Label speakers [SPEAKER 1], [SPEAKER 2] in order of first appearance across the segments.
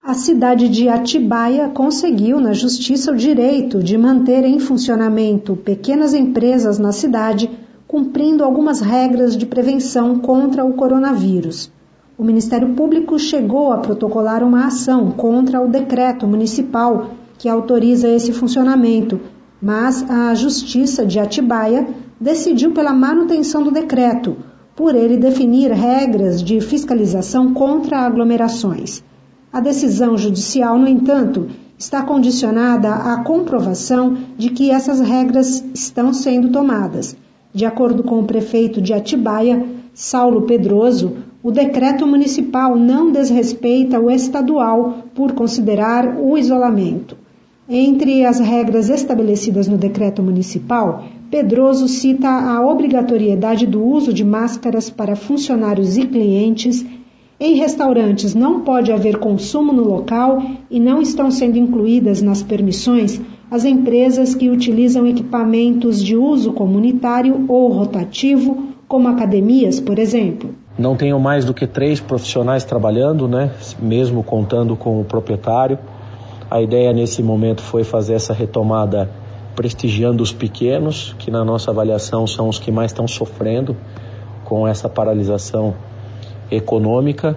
[SPEAKER 1] A cidade de Atibaia conseguiu na justiça o direito de manter em funcionamento pequenas empresas na cidade, cumprindo algumas regras de prevenção contra o coronavírus. O Ministério Público chegou a protocolar uma ação contra o decreto municipal que autoriza esse funcionamento, mas a Justiça de Atibaia decidiu pela manutenção do decreto, por ele definir regras de fiscalização contra aglomerações. A decisão judicial, no entanto, está condicionada à comprovação de que essas regras estão sendo tomadas. De acordo com o prefeito de Atibaia, Saulo Pedroso, o decreto municipal não desrespeita o estadual por considerar o isolamento. Entre as regras estabelecidas no decreto municipal, Pedroso cita a obrigatoriedade do uso de máscaras para funcionários e clientes. Em restaurantes não pode haver consumo no local e não estão sendo incluídas nas permissões as empresas que utilizam equipamentos de uso comunitário ou rotativo, como academias, por exemplo.
[SPEAKER 2] Não tenho mais do que 3 profissionais trabalhando, mesmo contando com o proprietário. A ideia nesse momento foi fazer essa retomada prestigiando os pequenos, que na nossa avaliação são os que mais estão sofrendo com essa paralisação econômica.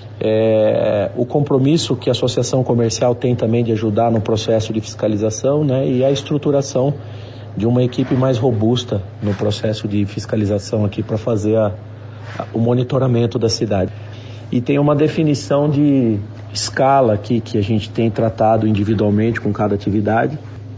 [SPEAKER 2] O compromisso que a Associação Comercial tem também de ajudar no processo de fiscalização, e a estruturação de uma equipe mais robusta no processo de fiscalização aqui para fazer o monitoramento da cidade. E tem uma definição de escala aqui que a gente tem tratado individualmente com cada atividade,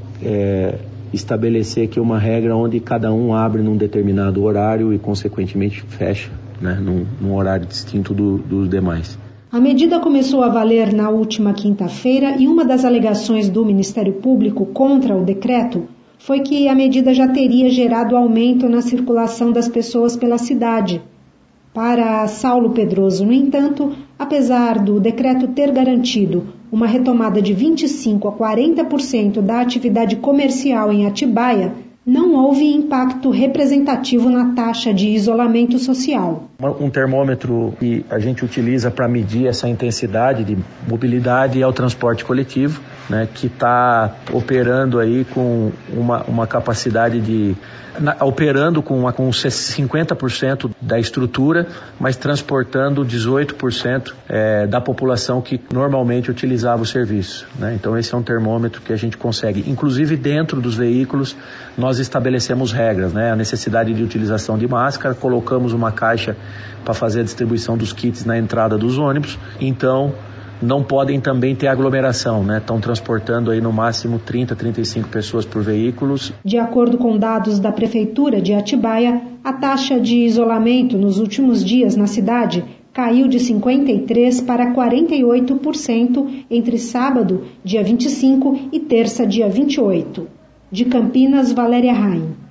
[SPEAKER 2] estabelecer aqui uma regra onde cada um abre num determinado horário e consequentemente fecha, num horário distinto dos demais.
[SPEAKER 1] A medida começou a valer na última quinta-feira e uma das alegações do Ministério Público contra o decreto foi que a medida já teria gerado aumento na circulação das pessoas pela cidade. Para Saulo Pedroso, no entanto, apesar do decreto ter garantido uma retomada de 25% a 40% da atividade comercial em Atibaia, não houve impacto representativo na taxa de isolamento social.
[SPEAKER 2] Um termômetro que a gente utiliza para medir essa intensidade de mobilidade é o transporte coletivo, que está operando aí com uma capacidade operando com 50% da estrutura, mas transportando 18% da população que normalmente utilizava o serviço. Então esse é um termômetro que a gente consegue. Inclusive dentro dos veículos nós estabelecemos regras, a necessidade de utilização de máscara, colocamos uma caixa para fazer a distribuição dos kits na entrada dos ônibus, então não podem também ter aglomeração, Estão transportando aí no máximo 30, 35 pessoas por veículos.
[SPEAKER 1] De acordo com dados da Prefeitura de Atibaia, a taxa de isolamento nos últimos dias na cidade caiu de 53% para 48% entre sábado, dia 25, e terça, dia 28. De Campinas, Valéria Raim.